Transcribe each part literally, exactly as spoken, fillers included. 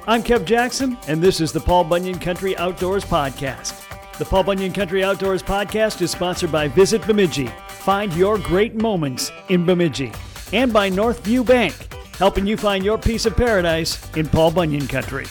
I'm Kev Jackson, and this is the Paul Bunyan Country Outdoors Podcast. The Paul Bunyan Country Outdoors Podcast is sponsored by Visit Bemidji. Find your great moments in Bemidji. And by Northview Bank, helping you find your piece of paradise in Paul Bunyan Country.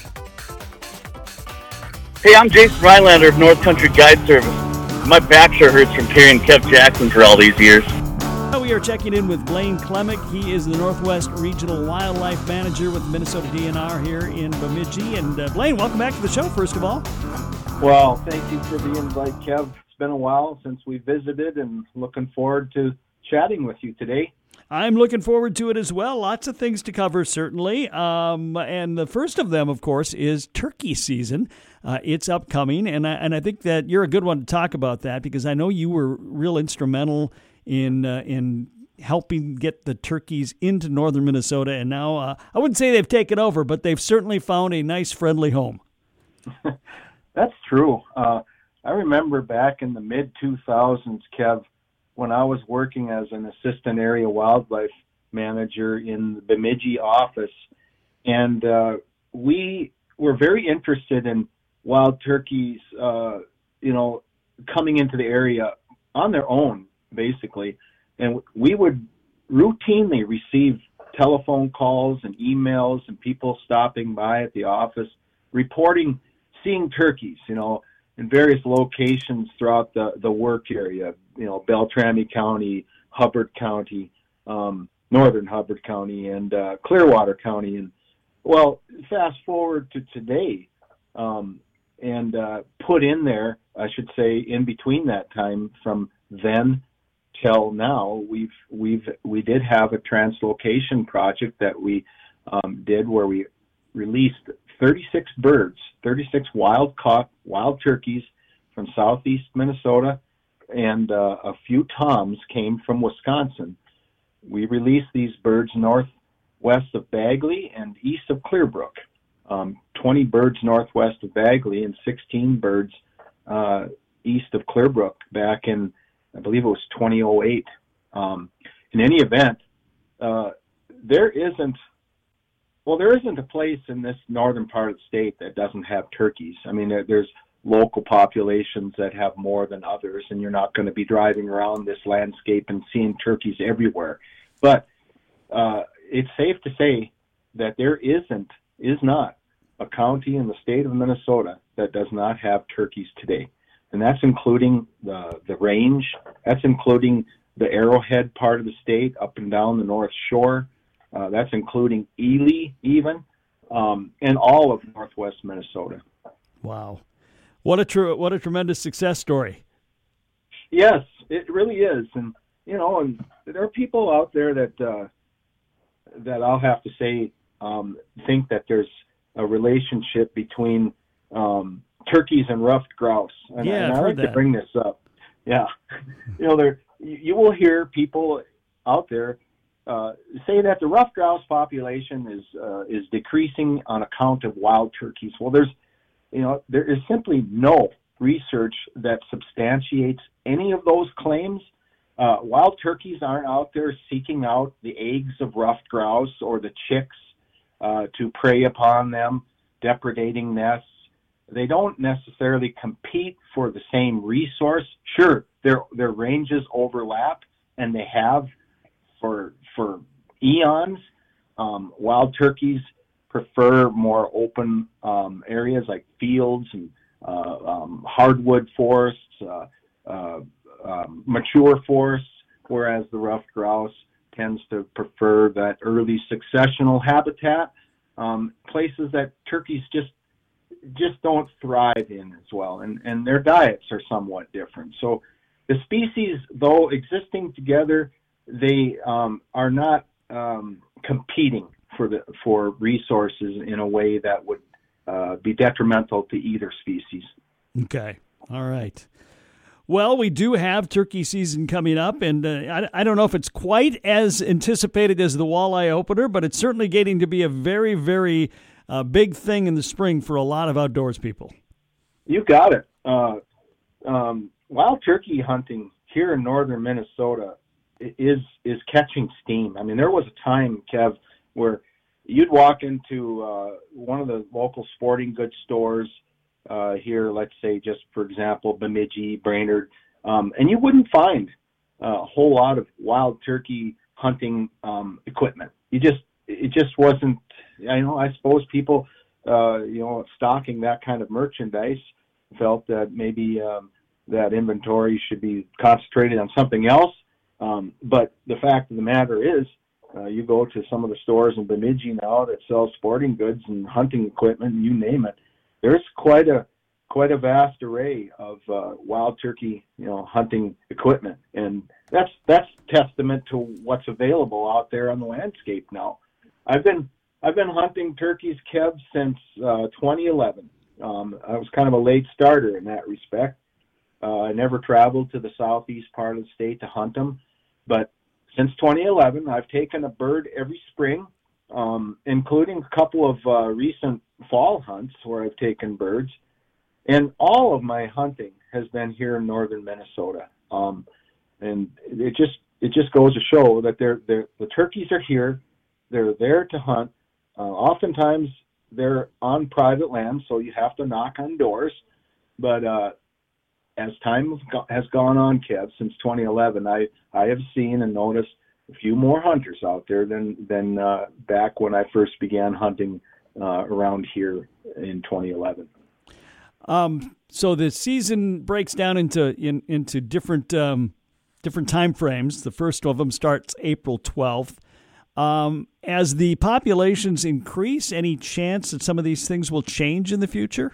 Hey, I'm Jason Rylander of North Country Guide Service. My back sure hurts from carrying Kev Jackson for all these years. We are checking in with Blaine Klemick. He is the Northwest Regional Wildlife Manager with Minnesota D N R here in Bemidji. And uh, Blaine, welcome back to the show, first of all. Well, thank you for the invite, Kev. It's been a while since we visited, and looking forward to chatting with you today. I'm looking forward to it as well. Lots of things to cover, certainly. Um, and the first of them, of course, is turkey season. Uh, it's upcoming, and I, and I think that you're a good one to talk about that because I know you were real instrumental in uh, in helping get the turkeys into northern Minnesota, and now uh, I wouldn't say they've taken over, but they've certainly found a nice, friendly home. That's true. Uh, I remember back in the mid two thousands, Kev, when I was working as an assistant area wildlife manager in the Bemidji office, and uh, we were very interested in wild turkeys, uh, you know, coming into the area on their own, basically. And we would routinely receive telephone calls and emails and people stopping by at the office reporting seeing turkeys, you know, in various locations throughout the, the work area, you know, Beltrami County, Hubbard County, um, northern Hubbard County, and uh, Clearwater County. And, well, fast forward to today, um, and uh, put in there, I should say, in between that time from then till now, we've we've we did have a translocation project that we um, did where we released thirty-six birds, thirty-six wild caught wild turkeys from southeast Minnesota, and uh, a few toms came from Wisconsin. We released these birds northwest of Bagley and east of Clearbrook. Um, twenty birds northwest of Bagley and sixteen birds uh, east of Clearbrook back in, I believe it was twenty oh eight. Um, in any event, uh, there isn't, well, there isn't a place in this northern part of the state that doesn't have turkeys. I mean, there, there's local populations that have more than others, and you're not going to be driving around this landscape and seeing turkeys everywhere. But uh, it's safe to say that there isn't, is not, a county in the state of Minnesota that does not have turkeys today. And that's including the the range. That's including the Arrowhead part of the state, up and down the North Shore. Uh, that's including Ely, even, um, and all of northwest Minnesota. Wow, what a true, what a tremendous success story! Yes, it really is, and you know, and there are people out there that uh, that I'll have to say um, think that there's a relationship between um, turkeys and ruffed grouse, and, yeah, and I I've like heard to that. bring this up. Yeah, you know, there you will hear people out there uh, say that the ruffed grouse population is uh, is decreasing on account of wild turkeys. Well, there's you know there is simply no research that substantiates any of those claims. Uh, wild turkeys aren't out there seeking out the eggs of ruffed grouse or the chicks uh, to prey upon them, depredating nests. They don't necessarily compete for the same resource. Sure, their their ranges overlap, and they have for for eons. Um, wild turkeys prefer more open um, areas like fields and uh, um, hardwood forests, uh, uh, um, mature forests, whereas the ruffed grouse tends to prefer that early successional habitat, um, places that turkeys just just don't thrive in as well, and, and their diets are somewhat different. So the species, though existing together, they um, are not um, competing for the for resources in a way that would uh, be detrimental to either species. Okay, all right. Well, we do have turkey season coming up, and uh, I, I don't know if it's quite as anticipated as the walleye opener, but it's certainly getting to be a very, very uh, big thing in the spring for a lot of outdoors people. You got it. Uh, um, wild turkey hunting here in northern Minnesota is is catching steam. I mean, there was a time, Kev, where you'd walk into uh, one of the local sporting goods stores uh, here, let's say just for example, Bemidji, Brainerd, um, and you wouldn't find a whole lot of wild turkey hunting um, equipment. You just, it just wasn't, I know, I suppose people, uh, you know, stocking that kind of merchandise felt that maybe um, that inventory should be concentrated on something else. Um, but the fact of the matter is, uh, you go to some of the stores in Bemidji now that sell sporting goods and hunting equipment, you name it. There's quite a quite a vast array of uh, wild turkey, you know, hunting equipment, and that's that's testament to what's available out there on the landscape now. I've been I've been hunting turkeys, Kev, since uh, twenty eleven. Um, I was kind of a late starter in that respect. Uh, I never traveled to the southeast part of the state to hunt them, but since twenty eleven, I've taken a bird every spring, um, including a couple of uh, recent fall hunts where I've taken birds. And all of my hunting has been here in northern Minnesota. Um, and it just it just goes to show that they're, they're, the turkeys are here. They're there to hunt. Uh, oftentimes, they're on private land, so you have to knock on doors. But uh, as time has gone on, Kev, since twenty eleven, I, I have seen and noticed a few more hunters out there than, than uh, back when I first began hunting uh, around here in twenty eleven. Um, so the season breaks down into in, into different um, different time frames. The first of them starts April twelfth. Um, as the populations increase, any chance that some of these things will change in the future?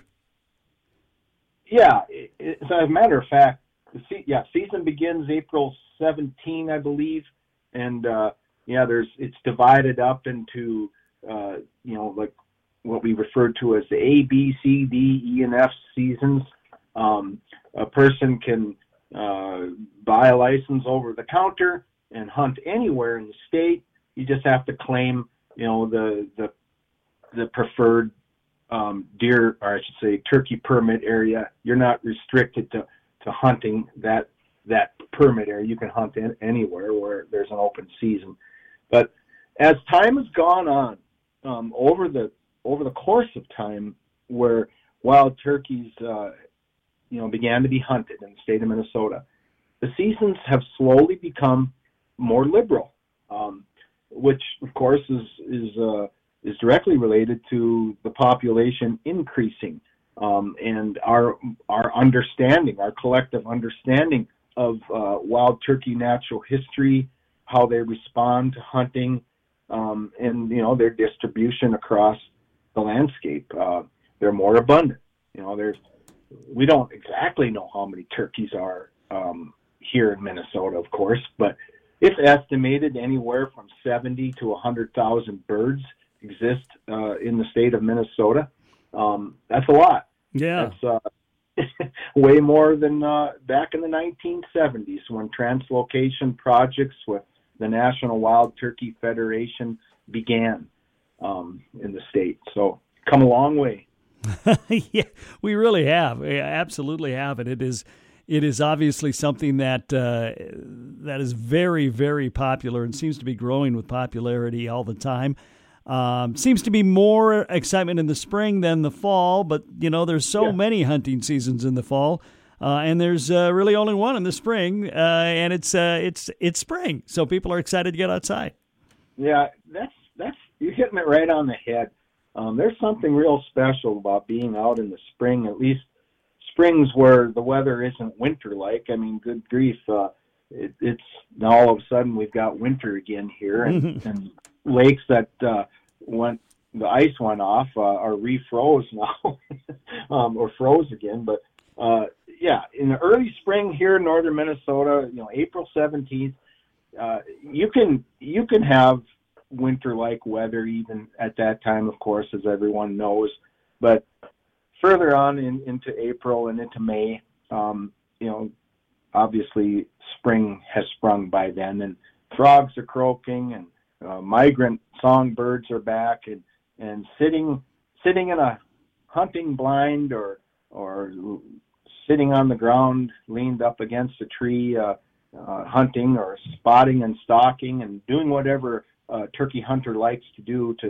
Yeah, it, it, as a matter of fact, the se- yeah season begins April seventeenth, I believe, and uh, yeah, there's it's divided up into uh, you know like what we refer to as the A, B, C, D, E, and F seasons. Um, a person can uh, buy a license over the counter and hunt anywhere in the state. You just have to claim, you know, the the the preferred um, deer, or I should say, turkey permit area. You're not restricted to, to hunting that that permit area. You can hunt in, anywhere where there's an open season. But as time has gone on, um, over the over the course of time, where wild turkeys, uh, you know, began to be hunted in the state of Minnesota, the seasons have slowly become more liberal. Um, which of course is is uh, is directly related to the population increasing, um, and our our understanding, our collective understanding of uh, wild turkey natural history, how they respond to hunting, um, and you know their distribution across the landscape. Uh, they're more abundant. You know, there's we don't exactly know how many turkeys are um, here in Minnesota, of course, but it's estimated anywhere from seventy to one hundred thousand birds exist uh, in the state of Minnesota. Um, that's a lot. Yeah. That's uh, way more than uh, back in the nineteen seventies when translocation projects with the National Wild Turkey Federation began um, in the state. So come a long way. Yeah, we really have. We absolutely have. And it is It is obviously something that uh, that is very, very popular and seems to be growing with popularity all the time. Um, seems to be more excitement in the spring than the fall, but, you know, there's so yeah. many hunting seasons in the fall, uh, and there's uh, really only one in the spring, uh, and it's uh, it's it's spring, so people are excited to get outside. Yeah, that's that's you're hitting it right on the head. Um, there's something real special about being out in the spring, at least springs where the weather isn't winter-like. I mean, good grief, uh, it, it's now all of a sudden we've got winter again here, and, and lakes that uh, went the ice went off uh, are refroze now, um, or froze again. But uh, yeah, in the early spring here in northern Minnesota, you know, April seventeenth, uh, you can you can have winter-like weather even at that time, of course, as everyone knows, but further on in, into April and into May, um, you know, obviously spring has sprung by then, and frogs are croaking, and uh, migrant songbirds are back, and, and sitting sitting in a hunting blind or or sitting on the ground leaned up against a tree, uh, uh, hunting or spotting and stalking and doing whatever a turkey hunter likes to do to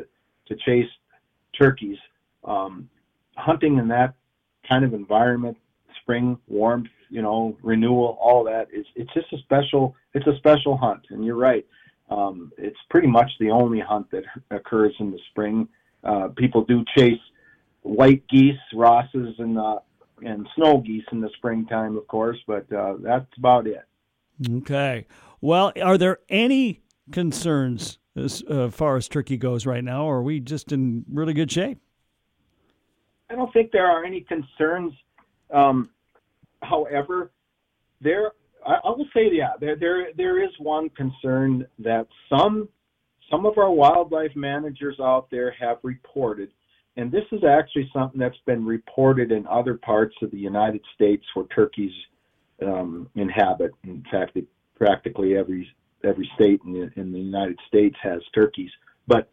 to chase turkeys. Um, hunting in that kind of environment, spring, warmth, you know, renewal, all that, is it's just a special, it's a special hunt. And you're right. Um, it's pretty much the only hunt that occurs in the spring. Uh, people do chase white geese, Rosses, and, uh, and snow geese in the springtime, of course, but uh, that's about it. Okay. Well, are there any concerns as uh, far as turkey goes right now, or are we just in really good shape? I don't think there are any concerns. Um, however, there, I, I will say, yeah, there, there, there is one concern that some, some of our wildlife managers out there have reported, and this is actually something that's been reported in other parts of the United States where turkeys um, inhabit. In fact, it, practically every every state in the, in the United States has turkeys. But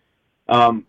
um,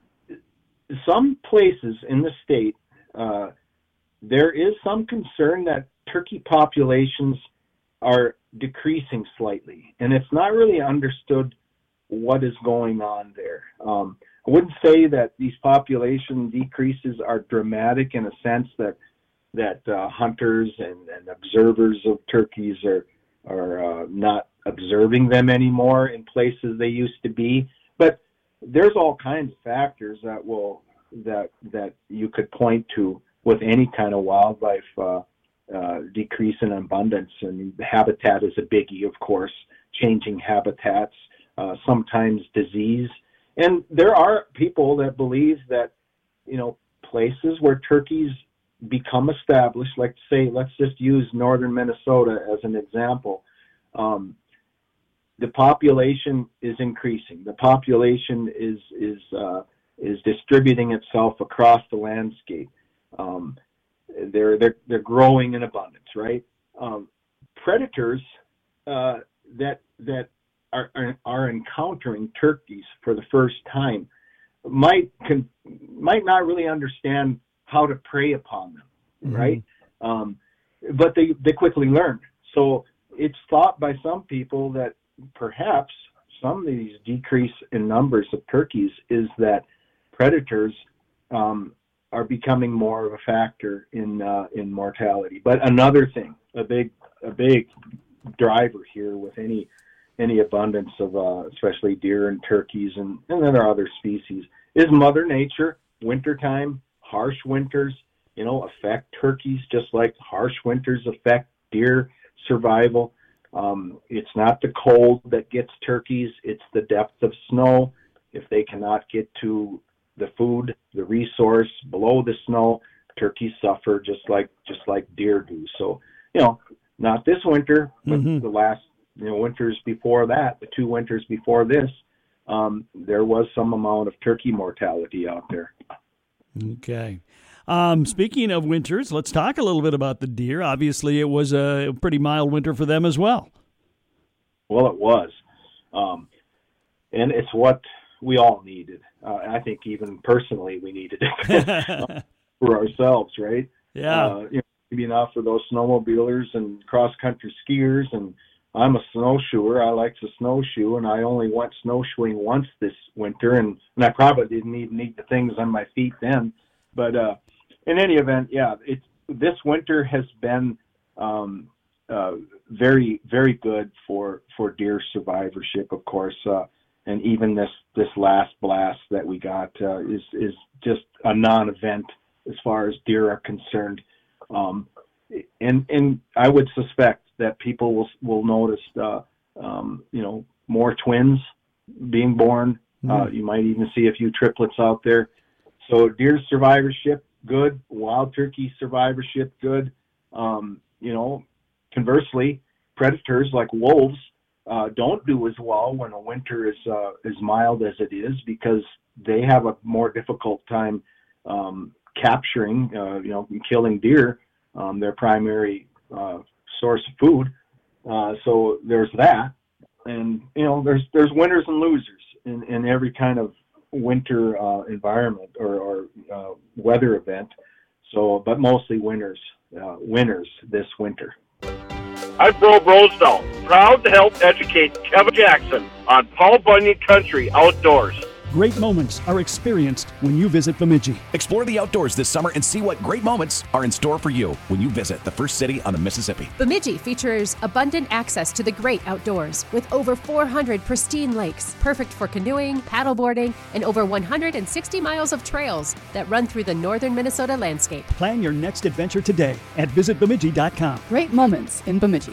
some places in the state, uh, there is some concern that turkey populations are decreasing slightly, and it's not really understood what is going on there. Um, I wouldn't say that these population decreases are dramatic in a sense that that uh, hunters and, and observers of turkeys are are uh, not observing them anymore in places they used to be. But there's all kinds of factors that will that that you could point to with any kind of wildlife uh, uh, decrease in abundance. And habitat is a biggie, of course, changing habitats, uh, sometimes disease. And there are people that believe that, you know, places where turkeys become established, like say, let's just use northern Minnesota as an example. Um, the population is increasing. The population is is uh, is distributing itself across the landscape. Um, they're they're they're growing in abundance, right? Um, predators uh, that that are, are are encountering turkeys for the first time might can, might not really understand how to prey upon them, mm-hmm. right? Um, but they, they quickly learn. So it's thought by some people that perhaps some of these decrease in numbers of turkeys is that predators um, are becoming more of a factor in uh, in mortality. But another thing, a big a big driver here with any any abundance of uh, especially deer and turkeys and, and then there are other species is Mother Nature. Wintertime, harsh winters, you know, affect turkeys just like harsh winters affect deer survival. Um, it's not the cold that gets turkeys, it's the depth of snow. If they cannot get to the food, the resource below the snow, turkeys suffer just like just like deer do. So, you know, not this winter, but mm-hmm. the last you know winters before that, the two winters before this, um, there was some amount of turkey mortality out there. Okay. Um, speaking of winters, let's talk a little bit about the deer. Obviously, it was a pretty mild winter for them as well. Well, it was. Um, and it's what we all needed. Uh, I think even personally we needed it for ourselves, right? Yeah. Uh, you know, maybe not for those snowmobilers and cross-country skiers. And I'm a snowshoer. I like to snowshoe, and I only went snowshoeing once this winter, and, and I probably didn't even need the things on my feet then. But uh, in any event, yeah, it's this winter has been um, uh, very, very good for, for deer survivorship, of course. Uh, and even this, this last blast that we got uh, is is just a non-event as far as deer are concerned. Um, and and I would suspect that people will will notice, uh, um, you know, more twins being born. Mm. Uh, you might even see a few triplets out there. So deer survivorship, good. Wild turkey survivorship, good. Um, you know, conversely, predators like wolves uh, don't do as well when a winter is uh, as mild as it is because they have a more difficult time um, capturing, uh, you know, killing deer, um, their primary uh, source of food. Uh, so there's that, and you know, there's there's winners and losers in, in every kind of winter uh, environment or, or uh, weather event. So, but mostly winners, uh, winners this winter. I'm Bro Rosedale, proud to help educate Kevin Jackson on Paul Bunyan Country Outdoors. Great moments are experienced when you visit Bemidji. Explore the outdoors this summer and see what great moments are in store for you when you visit the first city on the Mississippi. Bemidji features abundant access to the great outdoors with over four hundred pristine lakes, perfect for canoeing, paddleboarding, and over one hundred sixty miles of trails that run through the northern Minnesota landscape. Plan your next adventure today at visit bemidji dot com. Great moments in Bemidji.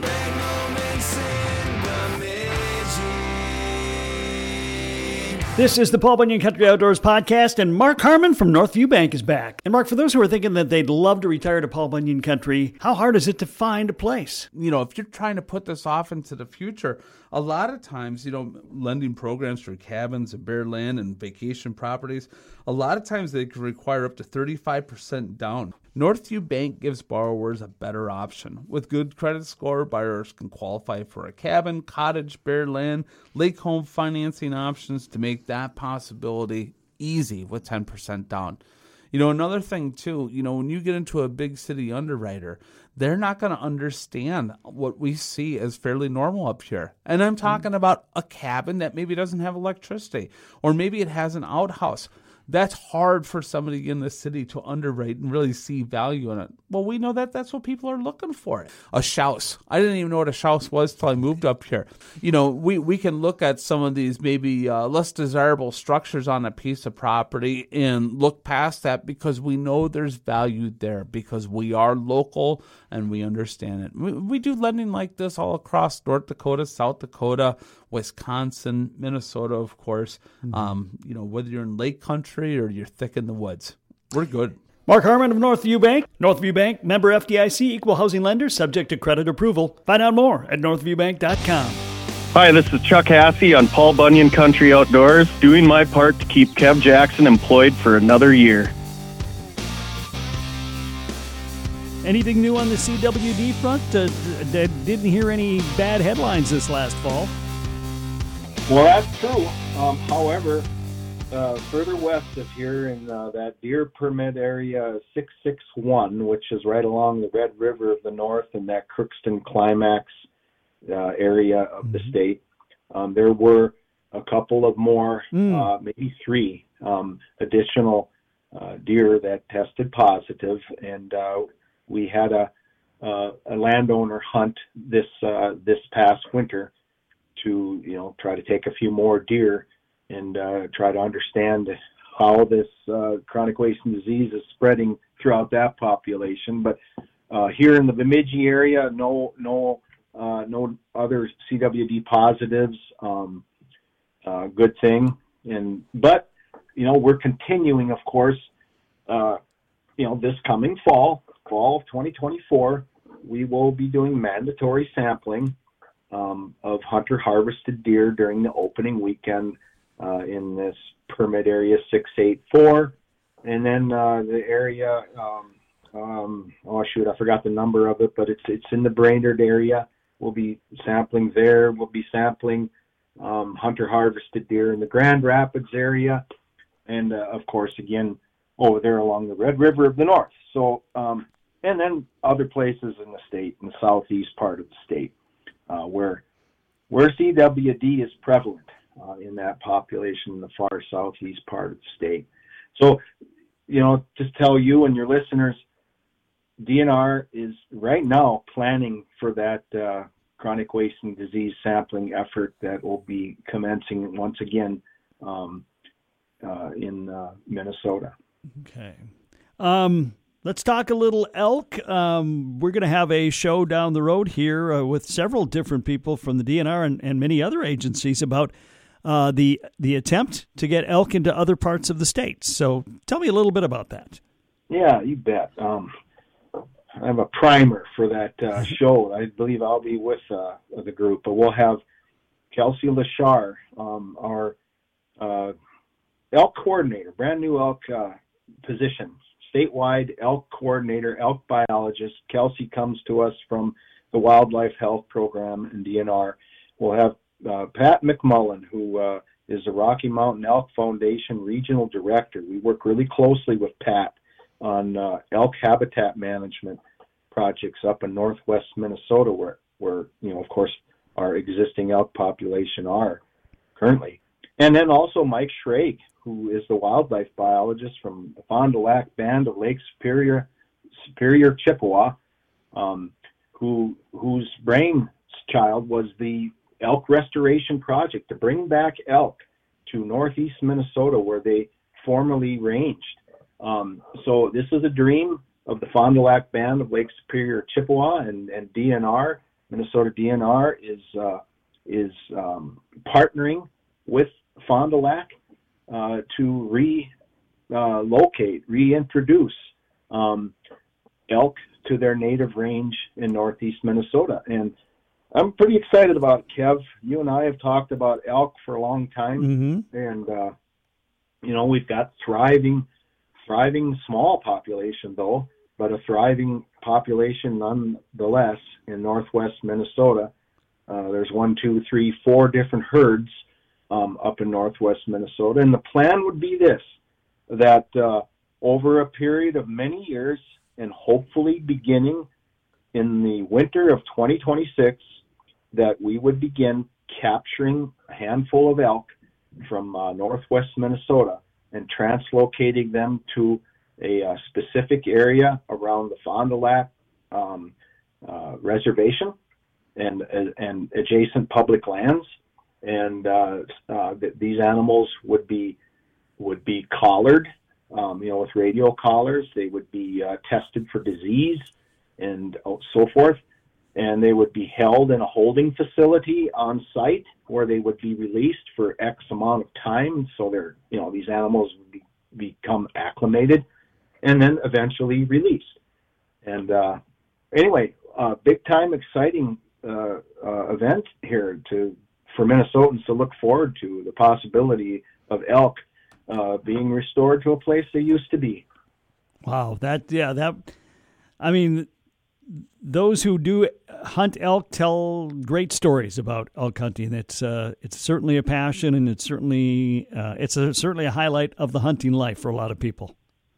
This is the Paul Bunyan Country Outdoors Podcast, and Mark Harmon from Northview Bank is back. And Mark, for those who are thinking that they'd love to retire to Paul Bunyan Country, how hard is it to find a place? You know, if you're trying to put this off into the future, a lot of times, you know, lending programs for cabins and bare land and vacation properties, a lot of times they can require up to thirty-five percent down. Northview Bank gives borrowers a better option. With good credit score, buyers can qualify for a cabin, cottage, bare land, lake home financing options to make that possibility easy with ten percent down. You know, another thing too, you know, when you get into a big city underwriter, they're not going to understand what we see as fairly normal up here. And I'm talking about a cabin that maybe doesn't have electricity, or maybe it has an outhouse. That's hard for somebody in the city to underwrite and really see value in it. Well, we know that that's what people are looking for. A shouse. I didn't even know what a shouse was till I moved up here. You know, we, we can look at some of these maybe uh, less desirable structures on a piece of property and look past that because we know there's value there because we are local and we understand it. We, we do lending like this all across North Dakota, South Dakota, Wisconsin, Minnesota, of course. Mm-hmm. Um, you know, whether you're in lake country or you're thick in the woods, we're good. Mark Harmon of Northview Bank. Northview Bank, member F D I C, equal housing lender, subject to credit approval. Find out more at northview bank dot com. Hi, this is Chuck Hassey on Paul Bunyan Country Outdoors, doing my part to keep Kev Jackson employed for another year. Anything new on the C W D front? Uh, d- didn't hear any bad headlines this last fall. Well, that's true. Um, however, uh, further west of here in uh, that deer permit area six six one, which is right along the Red River of the North and that Crookston Climax uh, area of mm-hmm. the state, um, there were a couple of more, mm. uh, maybe three um, additional uh, deer that tested positive, and uh, we had a, uh, a landowner hunt this uh, this past winter to, you know, try to take a few more deer and uh, try to understand how this uh, chronic wasting disease is spreading throughout that population. But uh, here in the Bemidji area, no no uh, no other C W D positives. Um, uh, good thing. And but you know, we're continuing, of course. Uh, you know, this coming fall, fall of twenty twenty-four, we will be doing mandatory sampling Um, of hunter harvested deer during the opening weekend uh, in this permit area six eight four, and then uh, the area um, um, oh shoot I forgot the number of it, but it's it's in the Brainerd area. We'll be sampling there. We'll be sampling um, hunter harvested deer in the Grand Rapids area, and uh, of course again over there along the Red River of the North. So um, and then other places in the state, in the southeast part of the state. Uh, where where C W D is prevalent uh, in that population in the far southeast part of the state. So, you know, just tell you and your listeners, D N R is right now planning for that uh, chronic wasting disease sampling effort that will be commencing once again um, uh, in uh, Minnesota. Okay. Um Let's talk a little elk. Um, we're going to have a show down the road here uh, with several different people from the D N R and, and many other agencies about uh, the the attempt to get elk into other parts of the state. So tell me a little bit about that. Yeah, you bet. Um, I have a primer for that uh, show. I believe I'll be with uh, the group, but we'll have Kelsey Lashar, um, our uh, elk coordinator, brand new elk uh, position. Statewide elk coordinator, elk biologist. Kelsey comes to us from the Wildlife Health Program in D N R. We'll have uh, Pat McMullen, who uh, is the Rocky Mountain Elk Foundation Regional Director. We work really closely with Pat on uh, elk habitat management projects up in northwest Minnesota, where, where, you know, of course, our existing elk population are currently. And then also Mike Schrage, who is the wildlife biologist from the Fond du Lac Band of Lake Superior, Superior Chippewa, um, who whose brainchild was the elk restoration project to bring back elk to northeast Minnesota where they formerly ranged. Um, so this is a dream of the Fond du Lac Band of Lake Superior Chippewa, and, and D N R, Minnesota D N R, is uh, is um, partnering with Fond du Lac uh, to relocate, uh, reintroduce um, elk to their native range in northeast Minnesota. And I'm pretty excited about it, Kev. You and I have talked about elk for a long time, Mm-hmm. and uh, you know, we've got thriving, thriving small population though, but a thriving population nonetheless in northwest Minnesota. Uh, there's one, two, three, four different herds um, up in northwest Minnesota, and the plan would be this: that uh, over a period of many years, and hopefully beginning in the winter of twenty twenty-six, that we would begin capturing a handful of elk from uh, northwest Minnesota and translocating them to a uh, specific area around the Fond du Lac um, uh, reservation and and adjacent public lands, and uh, uh, th- these animals would be would be collared, um, you know, with radio collars. They would be uh, tested for disease and so forth, and they would be held in a holding facility on site where they would be released for X amount of time. So they're, you know, these animals would be, become acclimated and then eventually released. And uh, anyway, uh, big time exciting uh, uh, event here to for Minnesotans to look forward to, the possibility of elk uh, being restored to a place they used to be. Wow, that yeah, that I mean, those who do hunt elk tell great stories about elk hunting. It's uh, it's certainly a passion, and it's certainly uh, it's a, certainly a highlight of the hunting life for a lot of people.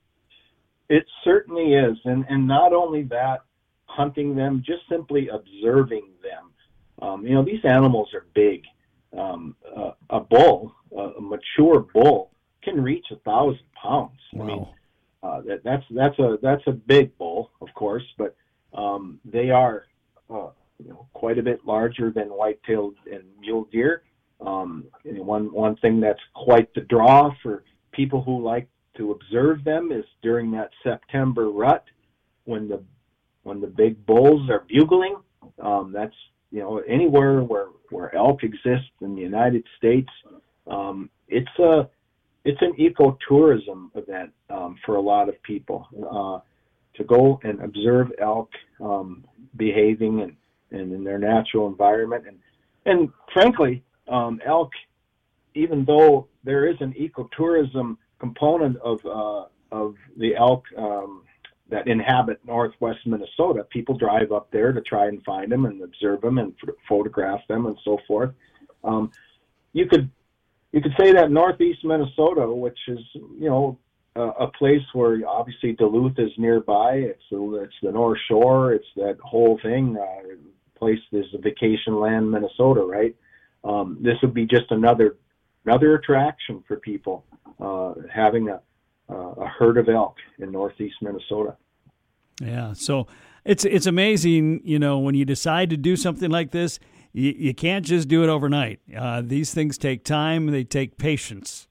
It certainly is, and and not only that, hunting them, just simply observing them. Um, you know, these animals are big. Um, uh, a bull, uh, a mature bull, can reach a thousand pounds. Wow. I mean, uh, that, that's that's a that's a big bull, of course, but um, they are uh, you know, quite a bit larger than white-tailed and mule deer. Um, and one one thing that's quite the draw for people who like to observe them is during that September rut, when the when the big bulls are bugling. Um, that's, you know, anywhere where, where elk exist in the United States, um, it's a it's an ecotourism event um, for a lot of people uh, to go and observe elk um, behaving and, and in their natural environment. And and frankly, um, elk, even though there is an ecotourism component of uh, of the elk um, that inhabit northwest Minnesota, people drive up there to try and find them and observe them and f- photograph them and so forth. Um, you could you could say that northeast Minnesota, which is, you know, a, a place where obviously Duluth is nearby. It's the, it's the North Shore. It's that whole thing. Uh, place is a vacation land, Minnesota, right? Um, this would be just another another attraction for people, uh, having a Uh, a herd of elk in northeast Minnesota. Yeah, so it's it's amazing, you know, when you decide to do something like this, you, you can't just do it overnight. Uh, these things take time, they take patience.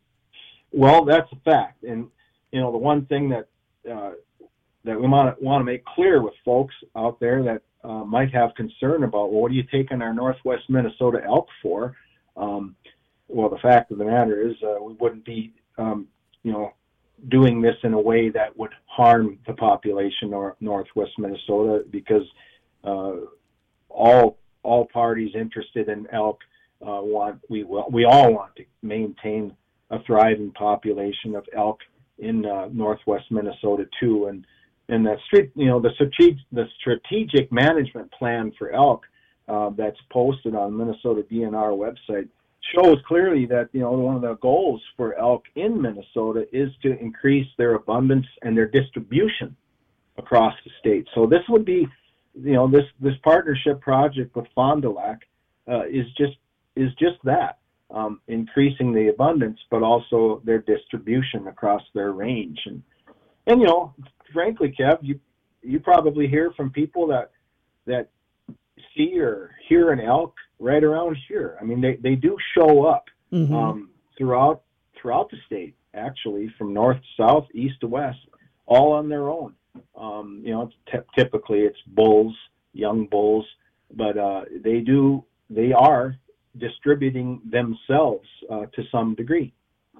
Well, that's a fact, and you know, the one thing that uh, that we want want to make clear with folks out there that uh, might have concern about, well, what are you taking our northwest Minnesota elk for? Um, well, the fact of the matter is, uh, we wouldn't be, um, you know, doing this in a way that would harm the population of northwest Minnesota, because uh, all all parties interested in elk uh, want we we all want to maintain a thriving population of elk in uh, northwest Minnesota too, and and that street you know the strategic the strategic management plan for elk uh, that's posted on Minnesota D N R website shows clearly that, you know, one of the goals for elk in Minnesota is to increase their abundance and their distribution across the state. So this would be, you know, this, this partnership project with Fond du Lac uh, is just is just that. um, increasing the abundance, but also their distribution across their range. And, and you know, frankly, Kev, you you probably hear from people that that see or hear an elk right around here. I mean, they, they do show up mm-hmm. um, throughout throughout the state, actually, from north to south, east to west, all on their own. Um, you know, it's t- typically it's bulls, young bulls, but uh, they do they are distributing themselves uh, to some degree.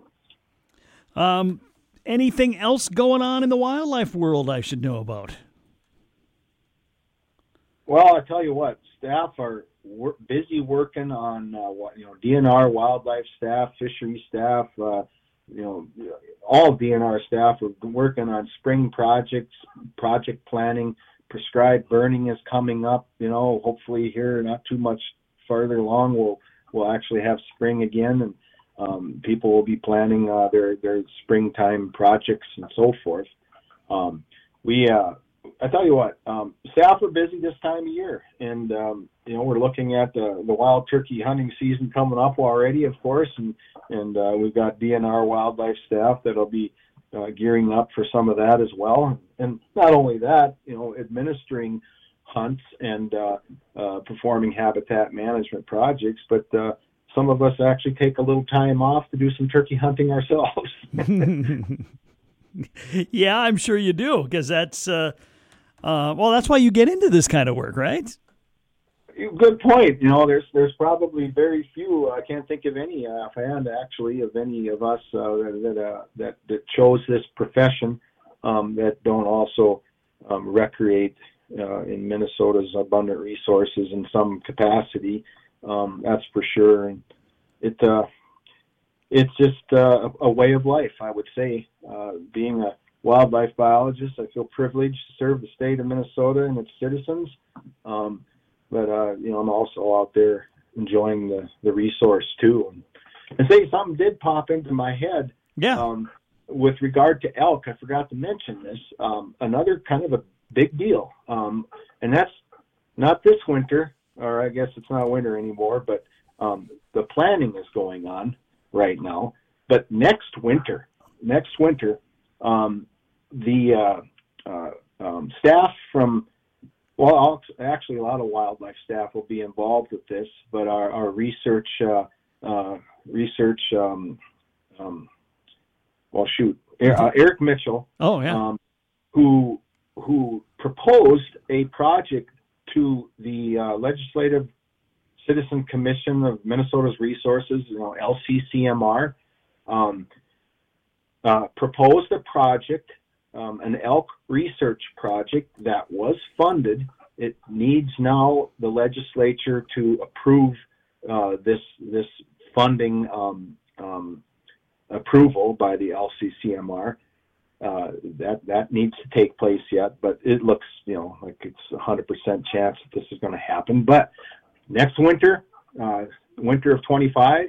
Um, anything else going on in the wildlife world I should know about? Well, I tell you what, staff are wor- busy working on uh, what you know, D N R wildlife staff, fishery staff, uh, you know, all D N R staff are working on spring projects, project planning. Prescribed burning is coming up. You know, hopefully here not too much farther along, we'll we'll actually have spring again, and um, people will be planning uh, their their springtime projects and so forth. Um, we. Uh, I tell you what, um, staff are busy this time of year, and um, you know we're looking at the, the wild turkey hunting season coming up already, of course, and and uh, we've got D N R wildlife staff that'll be uh, gearing up for some of that as well. And not only that, you know, administering hunts and uh, uh, performing habitat management projects, but uh, some of us actually take a little time off to do some turkey hunting ourselves. Yeah, I'm sure you do, because that's. Uh... Uh, well, that's why you get into this kind of work, right? Good point. You know, there's there's probably very few. I can't think of any offhand, actually, of any of us uh, that uh, that that chose this profession um, that don't also um, recreate uh, in Minnesota's abundant resources in some capacity. Um, that's for sure. And it uh, it's just uh, a way of life, I would say. Uh, being a wildlife biologist, I feel privileged to serve the state of Minnesota and its citizens. Um, but, uh, you know, I'm also out there enjoying the, the resource too. And, and say something did pop into my head. Yeah. Um, with regard to elk, I forgot to mention this, um, another kind of a big deal. Um, and that's not this winter, or I guess it's not winter anymore, but um, the planning is going on right now. But next winter, next winter, um, the uh, uh, um, staff from, well, actually a lot of wildlife staff will be involved with this, but our, our research, uh, uh, research, um, um, well, shoot, uh, Eric Mitchell, oh yeah, um, who who proposed a project to the uh, Legislative Citizen Commission of Minnesota's Resources, you know, L C C M R, um, uh, proposed a project. Um, an elk research project that was funded. It needs now the legislature to approve uh, this this funding um, um, approval by the L C C M R. Uh, that that needs to take place yet, but it looks, you know, like it's a hundred percent chance that this is going to happen. But next winter, uh, winter of twenty-five,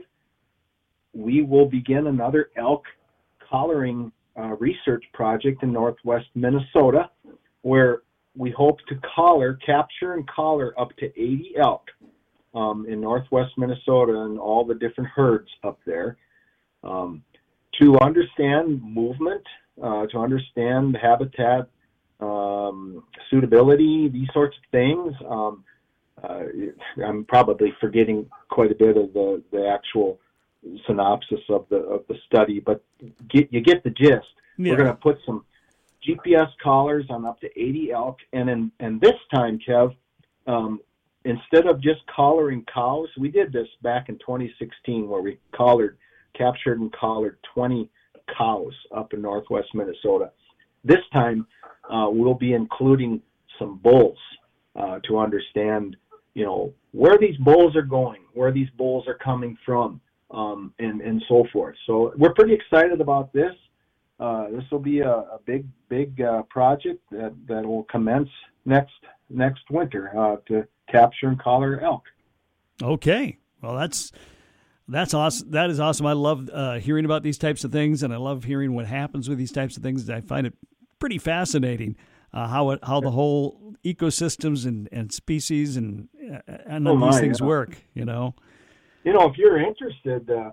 we will begin another elk collaring Uh, research project in northwest Minnesota, where we hope to collar, capture and collar up to eighty elk um, in northwest Minnesota and all the different herds up there um, to understand movement, uh, to understand habitat um, suitability, these sorts of things. Um, uh, I'm probably forgetting quite a bit of the, the actual synopsis of the of the study, but get, you get the gist. Yeah. We're going to put some G P S collars on up to eighty elk, and in, and this time, Kev, um, instead of just collaring cows, we did this back in twenty sixteen, where we collared, captured and collared twenty cows up in northwest Minnesota. This time, uh, we'll be including some bulls uh, to understand, you know, where these bulls are going, where these bulls are coming from. Um, and, and so forth. So we're pretty excited about this. Uh, this will be a, a big, big uh, project that, that will commence next next winter uh, to capture and collar elk. Okay, well that's that's awesome. That is awesome. I love uh, hearing about these types of things, and I love hearing what happens with these types of things. I find it pretty fascinating uh, how it, how the whole ecosystems and, and species and and oh these my, things yeah. work. You know. you know, if you're interested, uh,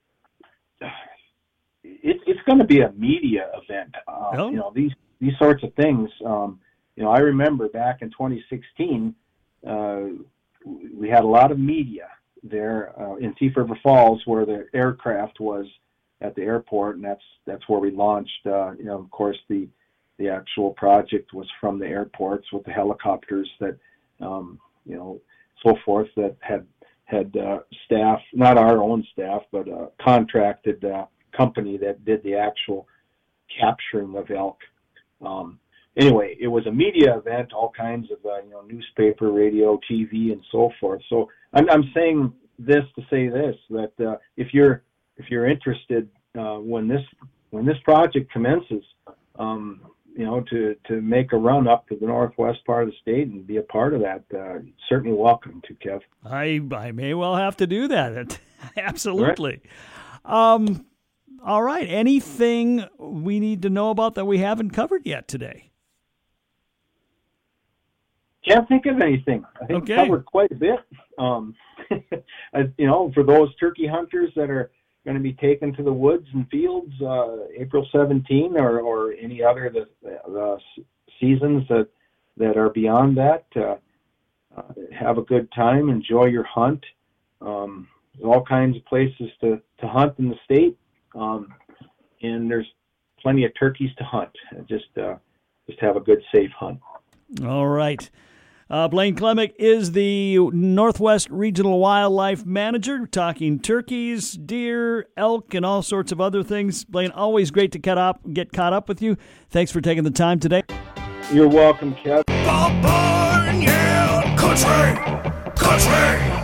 it, it's going to be a media event. Uh, oh. You know, these these sorts of things. Um, you know, I remember back in twenty sixteen, uh, we had a lot of media there uh, in Thief River Falls, where the aircraft was at the airport, and that's that's where we launched. Uh, you know, of course, the the actual project was from the airports with the helicopters that, um, you know, so forth, that had had uh, staff, not our own staff, but a contracted uh, company that did the actual capturing of elk. Um, anyway, it was a media event, all kinds of, uh, you know, newspaper, radio, T V, and so forth. So I'm, I'm saying this to say this, that uh, if you're if you're interested uh, when this when this project commences, um, you know, to, to make a run up to the northwest part of the state and be a part of that, uh, certainly welcome to, Kev. I I may well have to do that. Absolutely. Right. Um, all right. Anything we need to know about that we haven't covered yet today? Can't think of anything. I think okay. we covered quite a bit. Um, you know, for those turkey hunters that are going to be taken to the woods and fields uh, April seventeenth, or, or any other the, the seasons that that are beyond that, uh, uh, have a good time, enjoy your hunt. Um, there's all kinds of places to, to hunt in the state, um, and there's plenty of turkeys to hunt. Just uh, just have a good, safe hunt. All right. Uh, Blaine Klemek is the Northwest Regional Wildlife Manager, talking turkeys, deer, elk, and all sorts of other things. Blaine, always great to cut up, get caught up with you. Thanks for taking the time today. You're welcome, Kev. Bob Barn, yeah, country, country.